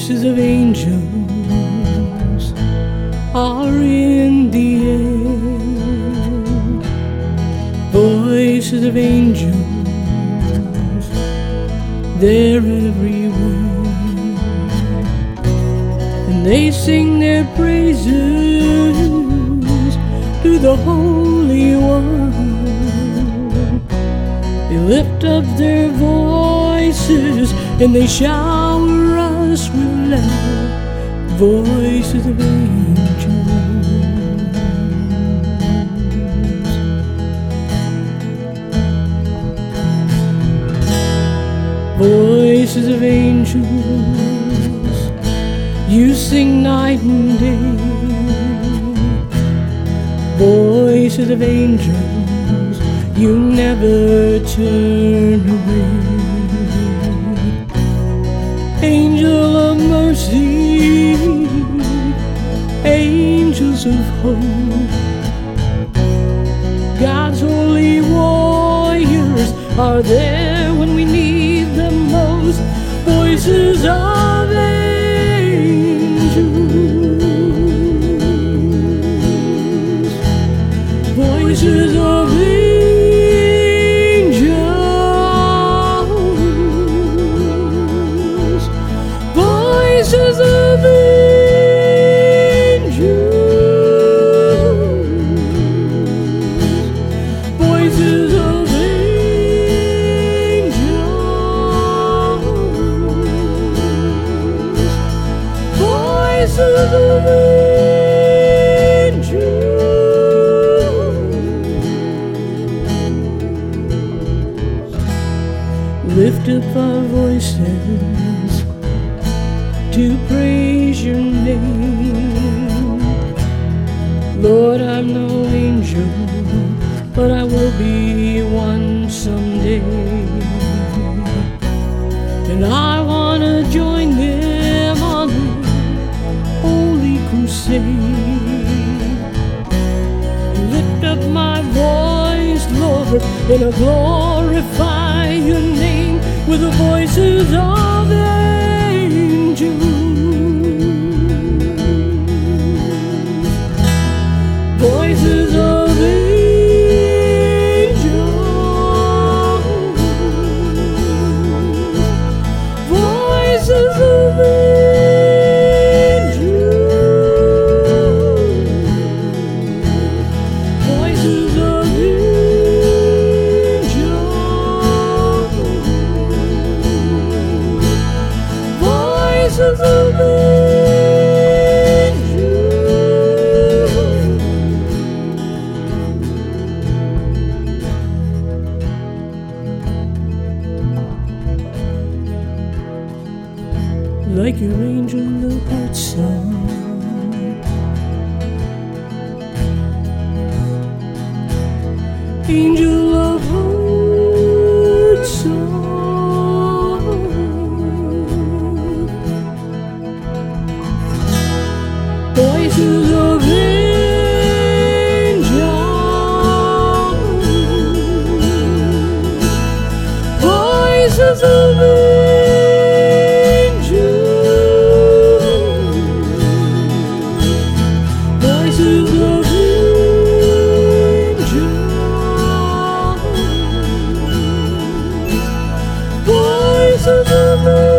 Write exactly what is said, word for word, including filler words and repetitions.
Voices of angels are in the air. Voices of angels, they're everywhere, and they sing their praises to the Holy One. They lift up their voices and they shower us with love. Voices of angels, voices of angels, you sing night and day. Voices of angels, you never turn away. Angel of mercy, angels of hope, God's holy warriors are there when we need them most. Voices of angels, voices of angels, voices of angels, voices of angels, voices of angels. Lift up our voices to praise your name. Lord, I'm no angel, but I will be one someday. And I want to join them on a holy crusade. Lift up my voice, Lord, and I glorify your name with the voices of angels. Voices of angels, voices of angels, voices of angels, voices of angels. Like your angel of heart song, angel of heart song, voices of angels, voices of angels, voices of angels.